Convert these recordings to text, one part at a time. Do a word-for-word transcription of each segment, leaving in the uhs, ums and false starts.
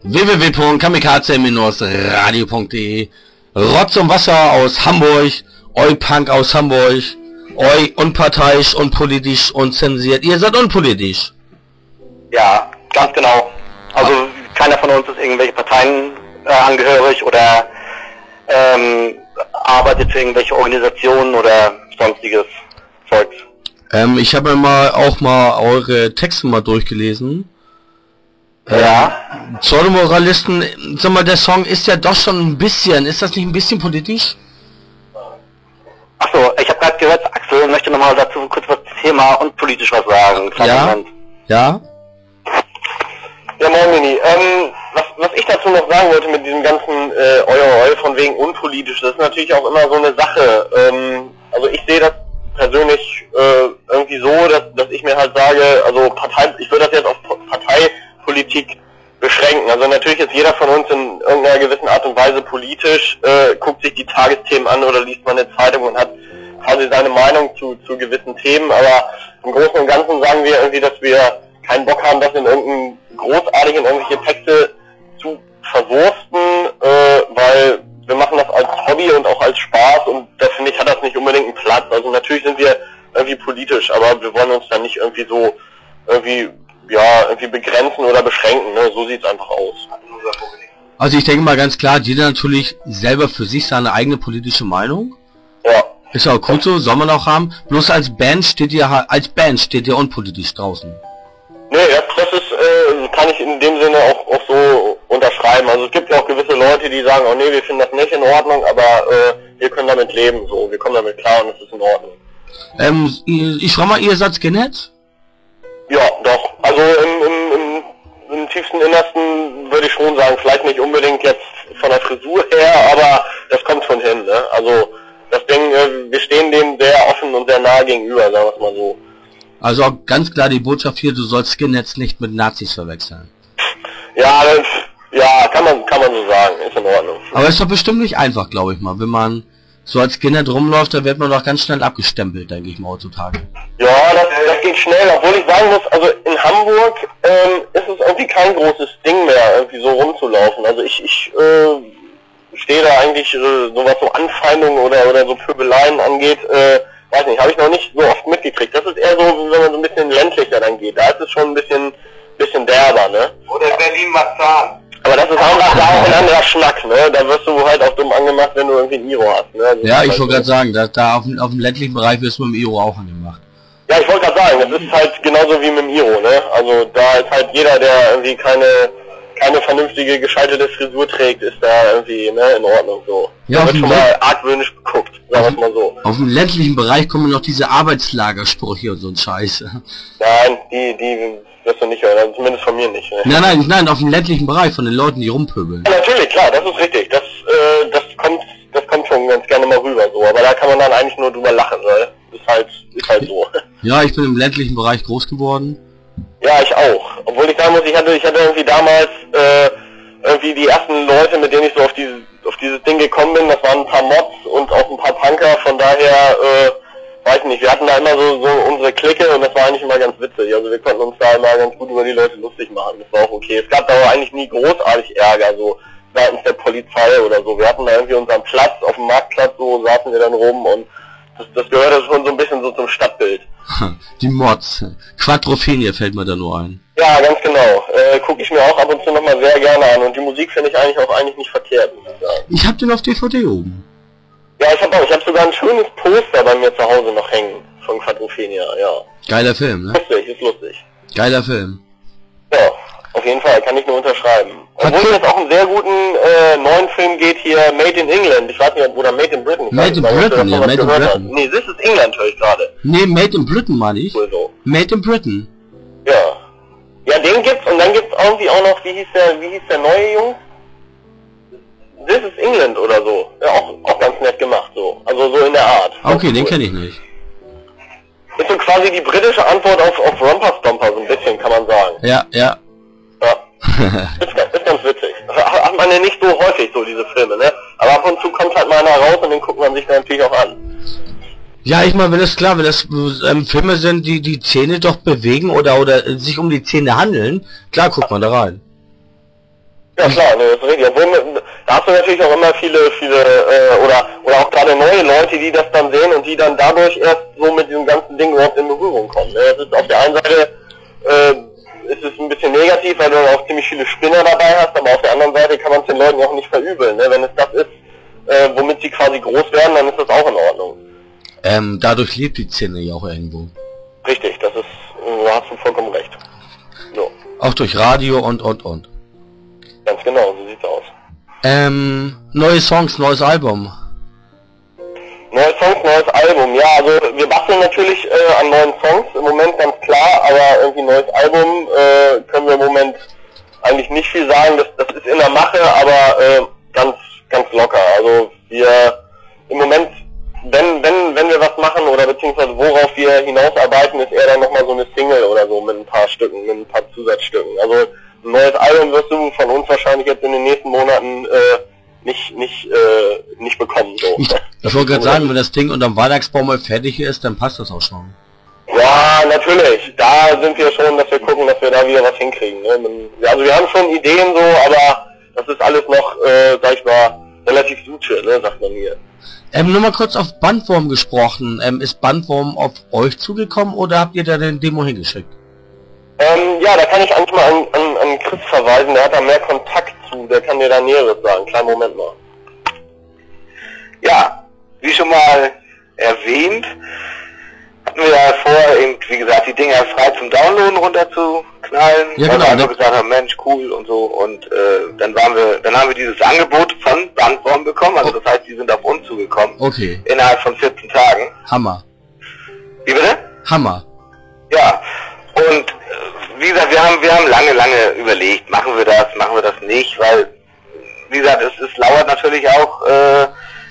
w w w punkt kamikaze radio punkt de. Rotz und Wasser aus Hamburg, oi Punk aus Hamburg, oi unparteiisch, unpolitisch, unzensiert. Ihr seid unpolitisch. Ja, ganz genau. Also ah. keiner von uns ist irgendwelche Parteien äh, angehörig oder ähm, arbeitet für irgendwelche Organisationen oder sonstiges Zeugs. Ähm, ich habe mal auch mal eure Texte mal durchgelesen. Ja. Ähm, Pseudomoralisten, sag mal, der Song ist ja doch schon ein bisschen, ist das nicht ein bisschen politisch? Achso, ich habe gerade gehört, Axel möchte nochmal dazu kurz was Thema und politisch was sagen. Ja. Moment. Ja. Ja, moin Mini. Ähm, was, was ich dazu noch sagen wollte mit diesem ganzen äh, Oi, Oi von wegen unpolitisch, das ist natürlich auch immer so eine Sache. Ähm, also ich sehe das persönlich äh, irgendwie so, dass, dass ich mir halt sage, also Partei, ich würde das jetzt auf Parteipolitik beschränken. Also natürlich ist jeder von uns in irgendeiner gewissen Art und Weise politisch, äh, guckt sich die Tagesthemen an oder liest mal eine Zeitung und hat quasi seine Meinung zu, zu gewissen Themen, aber im Großen und Ganzen sagen wir irgendwie, dass wir keinen Bock haben, das in irgendeinen großartigen irgendwelche Texte zu verwursten, äh, weil wir machen das als Hobby und auch als Spaß und da finde ich, hat das nicht unbedingt einen Platz. Also natürlich sind wir irgendwie politisch, aber wir wollen uns dann nicht irgendwie so irgendwie ja irgendwie begrenzen oder beschränken, ne? So sieht's einfach aus. Also ich denke mal ganz klar, jeder natürlich selber für sich seine eigene politische Meinung. Ja. Ist ja auch gut so, soll man auch haben. Bloß als Band steht ihr als Band steht ihr unpolitisch draußen. Nee, das, das ist, äh, kann ich in dem Sinne auch, auch so unterschreiben. Also es gibt ja auch gewisse Leute, die sagen, oh nee, wir finden das nicht in Ordnung, aber äh, wir können damit leben, so, wir kommen damit klar und es ist in Ordnung. Ähm, ich frage mal, ihr seid Skinheads? Ja, doch. Also im, im, im, im tiefsten Innersten würde ich schon sagen, vielleicht nicht unbedingt jetzt von der Frisur her, aber das kommt schon hin, ne? Also das Ding, äh, wir stehen dem sehr offen und sehr nah gegenüber, sagen wir es mal so. Also auch ganz klar die Botschaft hier, du sollst Skinheads nicht mit Nazis verwechseln. Ja, das, ja, kann man, kann man so sagen, ist in Ordnung. Aber ist doch bestimmt nicht einfach, glaube ich mal. Wenn man so als Skinhead rumläuft, da wird man doch ganz schnell abgestempelt, denke ich mal, heutzutage. Ja, das, das geht schnell, obwohl ich sagen muss, also in Hamburg ähm, ist es irgendwie kein großes Ding mehr, irgendwie so rumzulaufen. Also ich, ich äh, stehe da eigentlich, äh, so was so Anfeindungen oder, oder so Pöbeleien angeht, äh, weiß nicht, habe ich noch nicht so oft mitgekriegt. Das ist eher so, wenn man so ein bisschen ländlicher dann geht. Da ist es schon ein bisschen bisschen derber, ne? Oder Berlin-Marzahn. Aber das ist einfach da auch ein anderer Schnack, ne? Da wirst du halt auch dumm angemacht, wenn du irgendwie ein Iro hast, ne? Also ja, ich wollte gerade sagen, da, da auf, auf dem ländlichen Bereich wirst du mit dem Iro auch angemacht. Ja, ich wollte gerade sagen, das ist halt genauso wie mit dem Iro, ne? Also da ist halt jeder, der irgendwie keine keine vernünftige, gescheiterte Frisur trägt, ist da irgendwie, ne, in Ordnung, so. Ja, da wird schon mal argwöhnisch geguckt, sagen wir es mal so. Auf dem ländlichen Bereich kommen noch diese Arbeitslagersprüche und so ein Scheiß. Nein, die, die wirst du nicht hören, also zumindest von mir nicht. Ne? Nein, nein, nein, auf dem ländlichen Bereich, von den Leuten, die rumpöbeln. Ja, natürlich, klar, das ist richtig, das, äh, das kommt, das kommt schon ganz gerne mal rüber, so, aber da kann man dann eigentlich nur drüber lachen, weil, ist halt, ist halt so. Ja, ich bin im ländlichen Bereich groß geworden. Ja, ich auch. Obwohl ich sagen muss, ich hatte, ich hatte irgendwie damals, äh, irgendwie die ersten Leute, mit denen ich so auf dieses, auf dieses Ding gekommen bin, das waren ein paar Mods und auch ein paar Punker, von daher, äh, weiß nicht, wir hatten da immer so, so unsere Clique und das war eigentlich immer ganz witzig. Also wir konnten uns da immer ganz gut über die Leute lustig machen, das war auch okay. Es gab da aber eigentlich nie großartig Ärger, so seitens der Polizei oder so. Wir hatten da irgendwie unseren Platz, auf dem Marktplatz, so saßen wir dann rum und das, das gehörte schon so ein bisschen so zum Stadtbild. Die Mods. Quadrophenia fällt mir da nur ein. Ja, ganz genau. Äh, gucke ich mir auch ab und zu nochmal sehr gerne an. Und die Musik finde ich eigentlich auch eigentlich nicht verkehrt, muss ich sagen. Ich hab den auf D V D oben. Ja, ich habe auch. Ich habe sogar ein schönes Poster bei mir zu Hause noch hängen von Quadrophenia, ja. Geiler Film, ne? Lustig, ist lustig. Geiler Film. Ja, auf jeden Fall, kann ich nur unterschreiben. Obwohl es jetzt auch einen sehr guten äh, neuen Film geht hier, Made in England. Ich weiß nicht, oder Made in Britain. Made in Britain, ja, Made in Britain. Nee, this is England höre ich gerade. Nee, Made in Britain meine ich. So. Made in Britain. Ja. Ja, den gibt's und dann gibt's irgendwie auch noch, wie hieß der, wie hieß der neue Jungs? This is England oder so. Ja, auch, auch ganz nett gemacht, so. Also so in der Art. Okay, den kenne ich nicht. Ist so quasi die britische Antwort auf, auf Romper Stomper, so ein bisschen, kann man sagen. Ja, ja. Ja. ist, ist ganz witzig. Hat man ja nicht so häufig, so diese Filme, ne? Aber ab und zu kommt halt mal einer raus und den guckt man sich dann natürlich auch an. Ja, ich meine, wenn das klar, wenn das ähm, Filme sind, die die Zähne doch bewegen oder oder sich um die Zähne handeln, klar guckt man da rein. Ja klar, ne, das ist richtig. Obwohl, da hast du natürlich auch immer viele, viele, äh, oder oder auch gerade neue Leute, die das dann sehen und die dann dadurch erst so mit diesem ganzen Ding überhaupt in Berührung kommen. Ne? Das ist auf der einen Seite, äh, ist es ein bisschen negativ, weil du dann auch ziemlich viele Spinner dabei hast, aber auf der anderen Seite kann man es den Leuten auch nicht verübeln. Ne? Wenn es das ist, äh, womit sie quasi groß werden, dann ist das auch in Ordnung. Ähm, dadurch lebt die Szene ja auch irgendwo. Richtig, das ist, äh, da hast du vollkommen recht. So. Auch durch Radio und, und, und. Ganz genau, so sieht's aus. Ähm, neue Songs, neues Album. Neue Songs, neues Album. Ja, also wir basteln natürlich äh, an neuen Songs, im Moment ganz klar, aber irgendwie neues Album äh, können wir im Moment eigentlich nicht viel sagen. Das, das ist in der Mache, aber äh, ganz, ganz locker. Also wir im Moment, wenn, wenn, wenn wir was machen oder beziehungsweise worauf wir hinausarbeiten, ist eher dann nochmal so eine Single oder so mit ein paar Stücken, mit ein paar Zusatzstücken. Also ein neues Album wirst du von uns wahrscheinlich jetzt in den nächsten Monaten äh, nicht nicht äh, nicht bekommen. So. Ich wollte gerade sagen, wenn das Ding unterm Weihnachtsbaum mal fertig ist, dann passt das auch schon. Ja, natürlich. Da sind wir schon, dass wir gucken, dass wir da wieder was hinkriegen. Ne? Also wir haben schon Ideen so, aber das ist alles noch, äh, sag ich mal, relativ Suche, ne, sagt man mir. Ähm, nur mal kurz auf Bandwurm gesprochen. Ähm, ist Bandwurm auf euch zugekommen oder habt ihr da den Demo hingeschickt? Ähm, ja, da kann ich eigentlich mal an, an, an Chris verweisen, der hat da mehr Kontakt zu, der kann dir da Näheres sagen. Kleinen Moment mal. Ja, wie schon mal erwähnt, hatten wir ja vor, eben, wie gesagt, die Dinger frei zum Downloaden runterzuknallen. Ja, weil genau, wir einfach ne? gesagt haben, Mensch, cool und so. Und äh, dann waren wir, dann haben wir dieses Angebot von Bandwurm bekommen, also das heißt, die sind auf uns zugekommen. Okay. Innerhalb von vierzehn Tagen. Hammer. Wie bitte? Hammer. Ja. Und äh, wie gesagt, wir haben wir haben lange, lange überlegt, machen wir das, machen wir das nicht, weil, wie gesagt, es, es lauert natürlich auch äh,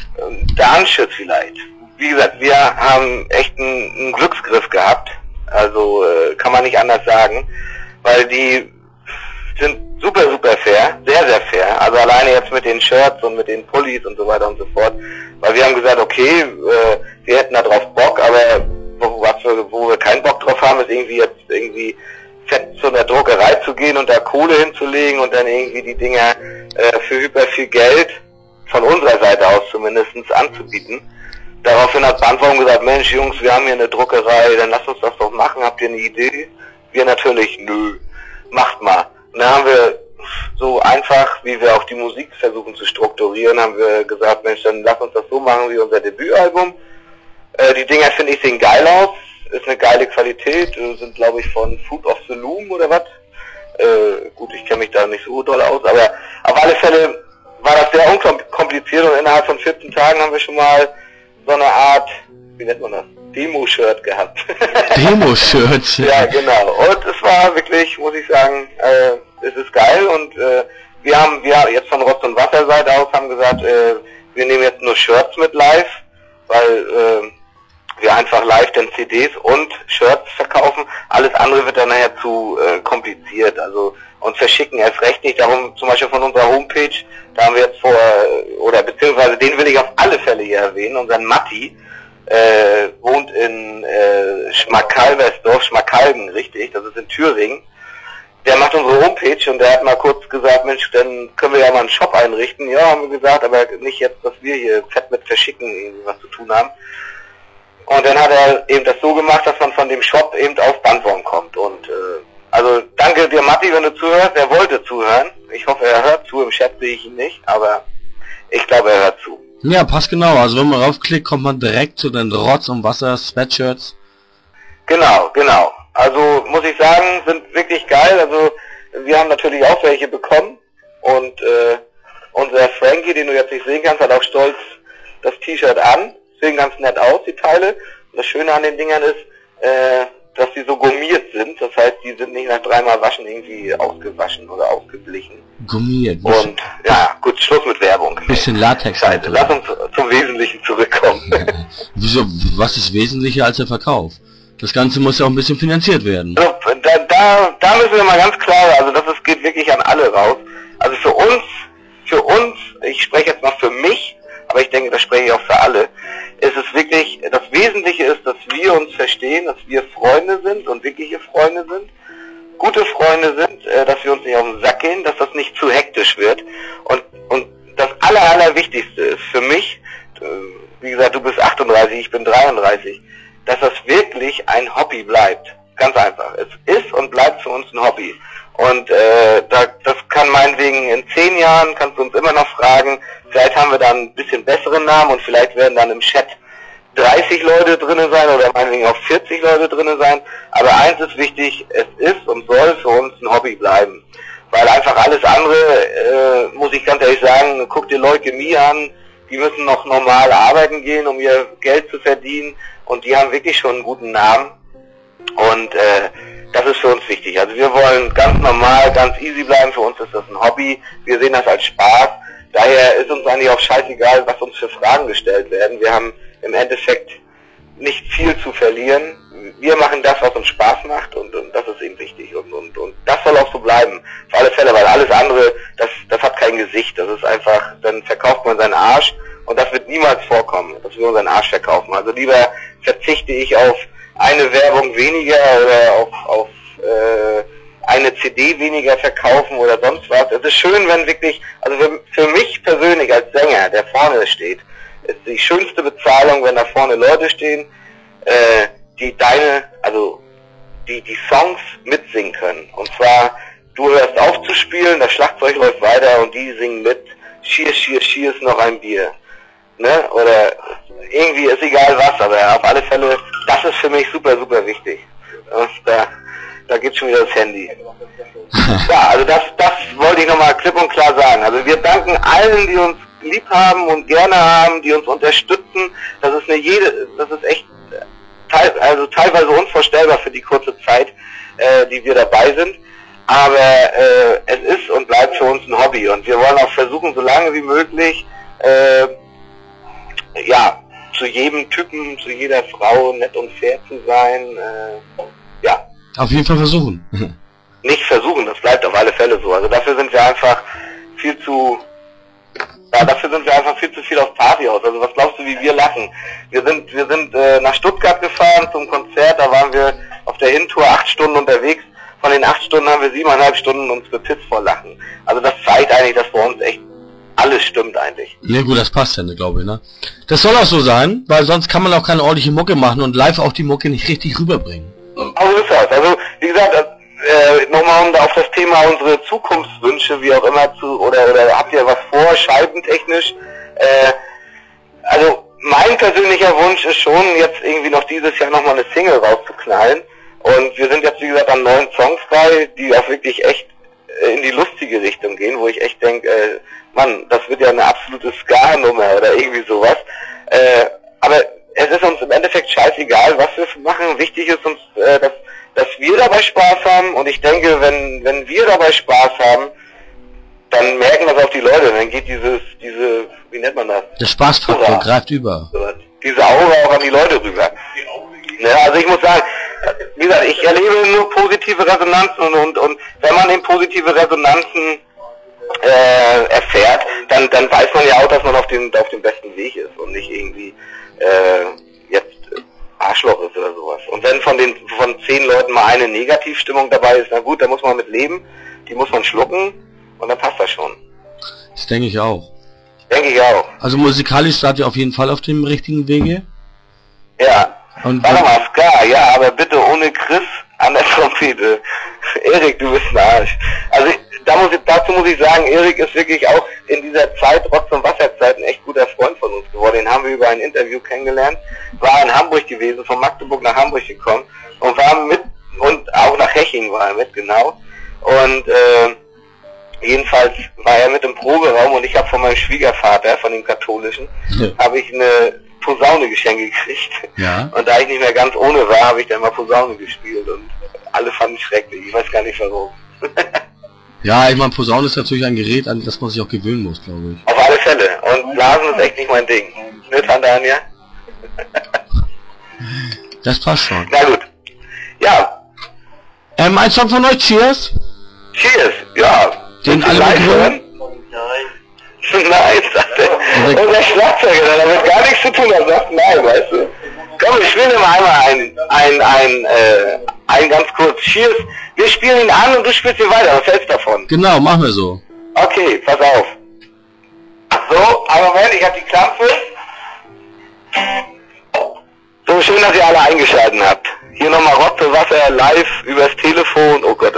der Anschluss vielleicht. Wie gesagt, wir haben echt einen, einen Glücksgriff gehabt, also äh, kann man nicht anders sagen, weil die sind super, super fair, sehr, sehr fair, also alleine jetzt mit den Shirts und mit den Pullis und so weiter und so fort, weil wir haben gesagt, okay, äh, wir hätten da drauf Bock, aber wo, was wir, wo wir keinen Bock drauf haben, ist irgendwie jetzt irgendwie fett zu einer Druckerei zu gehen und da Kohle hinzulegen und dann irgendwie die Dinger äh, für hyper viel Geld, von unserer Seite aus zumindest, anzubieten. Daraufhin hat Bandwurm gesagt, Mensch Jungs, wir haben hier eine Druckerei, dann lasst uns das doch machen, habt ihr eine Idee? Wir natürlich, nö, macht mal. Und dann haben wir so einfach, wie wir auch die Musik versuchen zu strukturieren, haben wir gesagt, Mensch, dann lass uns das so machen wie unser Debütalbum. Äh, die Dinger, finde ich, sehen geil aus, ist eine geile Qualität, sind glaube ich von Food of the Loom oder was. Äh, gut, ich kenne mich da nicht so doll aus, aber auf alle Fälle war das sehr unkompliziert und innerhalb von vierzehn Tagen haben wir schon mal so eine Art, wie nennt man das, Demo-Shirt gehabt. Demo-Shirt? Ja, genau. Und es war wirklich, muss ich sagen, äh, es ist geil und äh, wir haben, wir jetzt von Rotz und Wasser Seite aus haben gesagt, äh, wir nehmen jetzt nur Shirts mit live, weil äh, wir einfach live dann C Ds und Shirts verkaufen. Alles andere wird dann nachher zu äh, kompliziert, also und verschicken erst recht nicht. Darum zum Beispiel von unserer Homepage, da haben wir jetzt vor, oder beziehungsweise den will ich auf alle Fälle hier erwähnen, unseren Matti, äh, wohnt in äh, Schmalkalbersdorf, Schmalkalden, richtig, das ist in Thüringen. Der macht unsere Homepage und der hat mal kurz gesagt, Mensch, dann können wir ja mal einen Shop einrichten. Ja, haben wir gesagt, aber nicht jetzt, dass wir hier fett mit Verschicken irgendwie was zu tun haben. Und dann hat er eben das so gemacht, dass man von dem Shop eben auf Bandwurm kommt. Und äh, also danke dir, Matti, wenn du zuhörst. Er wollte zuhören. Ich hoffe, er hört zu. Im Chat sehe ich ihn nicht, aber ich glaube, er hört zu. Ja, passt genau. Also wenn man raufklickt, kommt man direkt zu den Rotz und Wasser Sweatshirts. Genau, genau. Also muss ich sagen, sind wirklich geil. Also wir haben natürlich auch welche bekommen. Und äh, unser Frankie, den du jetzt nicht sehen kannst, hat auch stolz das T-Shirt an. Sehen ganz nett aus, die Teile. Und das Schöne an den Dingern ist, äh, dass die so gummiert sind. Das heißt, die sind nicht nach dreimal Waschen irgendwie ausgewaschen oder ausgeblichen. Gummiert. Und ja, gut, Schluss mit Werbung. Bisschen Latex. Scheiße, lass uns zum Wesentlichen zurückkommen. Wieso, was ist wesentlicher als der Verkauf? Das Ganze muss ja auch ein bisschen finanziert werden. So, da, da, da müssen wir mal ganz klar, also das ist, geht wirklich an alle raus. Also für uns, für uns, ich spreche jetzt mal für mich, aber ich denke, das spreche ich auch für alle, ist es wirklich, das Wesentliche ist, dass wir uns verstehen, dass wir Freunde sind und wirkliche Freunde sind, gute Freunde sind, äh, dass wir uns nicht auf den Sack gehen, dass das nicht zu hektisch wird. Und, und das Aller, Allerwichtigste ist für mich, äh, wie gesagt, du bist achtunddreißig, ich bin dreiunddreißig, dass das wirklich ein Hobby bleibt. Ganz einfach. Es ist und bleibt für uns ein Hobby. Und äh, da, das kann meinetwegen in zehn Jahren, kannst du uns immer noch fragen, vielleicht haben wir dann ein bisschen besseren Namen und vielleicht werden dann im Chat dreißig Leute drinnen sein oder meinetwegen auch vierzig Leute drinnen sein. Aber eins ist wichtig, es ist und soll für uns ein Hobby bleiben. Weil einfach alles andere, äh, muss ich ganz ehrlich sagen, guck dir Leukämie an, die müssen noch normal arbeiten gehen, um ihr Geld zu verdienen und die haben wirklich schon einen guten Namen. Und äh, das ist für uns wichtig. Also wir wollen ganz normal, ganz easy bleiben. Für uns ist das ein Hobby. Wir sehen das als Spaß. Daher ist uns eigentlich auch scheißegal, was uns für Fragen gestellt werden. Wir haben im Endeffekt nicht viel zu verlieren. Wir machen das, was uns Spaß macht und, und das ist eben wichtig. Und, und, und das soll auch so bleiben. Auf alle Fälle, weil alles andere, das, das hat kein Gesicht. Das ist einfach, dann verkauft man seinen Arsch und das wird niemals vorkommen, dass wir unseren Arsch verkaufen. Also lieber verzichte ich auf eine Werbung weniger oder auf, auf äh, eine C D weniger verkaufen oder sonst was. Es ist schön, wenn wirklich, also für, für mich persönlich als Sänger, der vorne steht, ist die schönste Bezahlung, wenn da vorne Leute stehen, äh, die deine, also die die Songs mitsingen können. Und zwar, du hörst auf zu spielen, das Schlagzeug läuft weiter und die singen mit, Cheers, Cheers, Cheers, noch ein Bier. Ne? Oder irgendwie ist egal was, aber auf alle Fälle, das ist für mich super, super wichtig. Und da, da geht schon wieder das Handy. Ja, also das, das wollte ich nochmal klipp und klar sagen. Also wir danken allen, die uns lieb haben und gerne haben, die uns unterstützen. Das ist eine jede, das ist echt teil, also teilweise unvorstellbar für die kurze Zeit, äh, die wir dabei sind. Aber äh, es ist und bleibt für uns ein Hobby und wir wollen auch versuchen, so lange wie möglich äh, ja, zu jedem Typen, zu jeder Frau nett und fair zu sein, äh, ja. Auf jeden Fall versuchen. Nicht versuchen, das bleibt auf alle Fälle so. Also dafür sind wir einfach viel zu, ja, dafür sind wir einfach viel zu viel auf Party aus. Also was glaubst du, wie wir lachen? Wir sind, wir sind äh, nach Stuttgart gefahren zum Konzert, da waren wir auf der Hintour acht Stunden unterwegs. Von den acht Stunden haben wir siebeneinhalb Stunden uns bepisst vor Lachen. Also das zeigt eigentlich, dass bei uns echt alles stimmt eigentlich. Ne, gut, das passt ja, ne, glaube ich, ne? Das soll auch so sein, weil sonst kann man auch keine ordentliche Mucke machen und live auch die Mucke nicht richtig rüberbringen. Also ist das. Also, wie gesagt, äh, nochmal um auf das Thema unsere Zukunftswünsche, wie auch immer zu, oder, oder habt ihr was vor, scheibentechnisch? Äh, also, mein persönlicher Wunsch ist schon, jetzt irgendwie noch dieses Jahr nochmal eine Single rauszuknallen. Und wir sind jetzt, wie gesagt, an neun Songs bei, die auch wirklich echt in die lustige Richtung gehen, wo ich echt denke, äh, Mann, das wird ja eine absolute Ska-Nummer oder irgendwie sowas. Äh, aber es ist uns im Endeffekt scheißegal, was wir machen. Wichtig ist uns, äh, dass, dass wir dabei Spaß haben. Und ich denke, wenn, wenn wir dabei Spaß haben, dann merken das auch die Leute. Dann geht dieses, diese, wie nennt man das? Der Spaßfaktor greift über. Diese Aura auch an die Leute rüber. Ja, also ich muss sagen, wie gesagt, ich erlebe nur positive Resonanzen und, und, und wenn man eben positive Resonanzen äh, erfährt, dann, dann weiß man ja auch, dass man auf dem, auf dem besten Weg ist und nicht irgendwie äh, jetzt Arschloch ist oder sowas. Und wenn von den von zehn Leuten mal eine Negativstimmung dabei ist, na gut, da muss man mit leben, die muss man schlucken und dann passt das schon. Das denke ich auch. Denke ich auch. Also musikalisch seid ihr auf jeden Fall auf dem richtigen Wege. Ja. Und warte mal, Ska, ja, aber bitte ohne Chris an der Trompete. Erik, du bist ein Arsch. Also da muss ich, dazu muss ich sagen, Erik ist wirklich auch in dieser Zeit, Rotz- und Wasserzeit, ein echt guter Freund von uns geworden. Den haben wir über ein Interview kennengelernt, war in Hamburg gewesen, von Magdeburg nach Hamburg gekommen und war mit, und auch nach Heching war er mit, genau. Und äh, jedenfalls war er mit im Proberaum und ich habe von meinem Schwiegervater, von dem katholischen, ja. habe ich eine Posaune geschenkt gekriegt. Ja. Und da ich nicht mehr ganz ohne war, habe ich dann mal Posaune gespielt und alle fanden es schrecklich. Ich weiß gar nicht warum. Ja, ich meine, Posaune ist natürlich ein Gerät, an das man sich auch gewöhnen muss, glaube ich. Auf alle Fälle. Und Blasen ist echt nicht mein Ding. Ne, Tante Anja? Das passt schon. Na gut. Ja. Ähm, ein Song von euch, Cheers? Cheers, ja. Den alle hören? Nein, sagt er. Und der Schlagzeuger, der damit gar nichts zu tun hat, sagt nein, weißt du. Komm, wir spielen immer einmal ein, ein, ein, äh, Ein ganz kurz. Cheers. Wir spielen ihn an und du spielst ihn weiter. Was hältst du davon? Genau, machen wir so. Okay, pass auf. So, einen Moment, ich habe die Klampfe. So, schön, dass ihr alle eingeschaltet habt. Hier nochmal Rotze Wasser live übers Telefon. Oh Gott.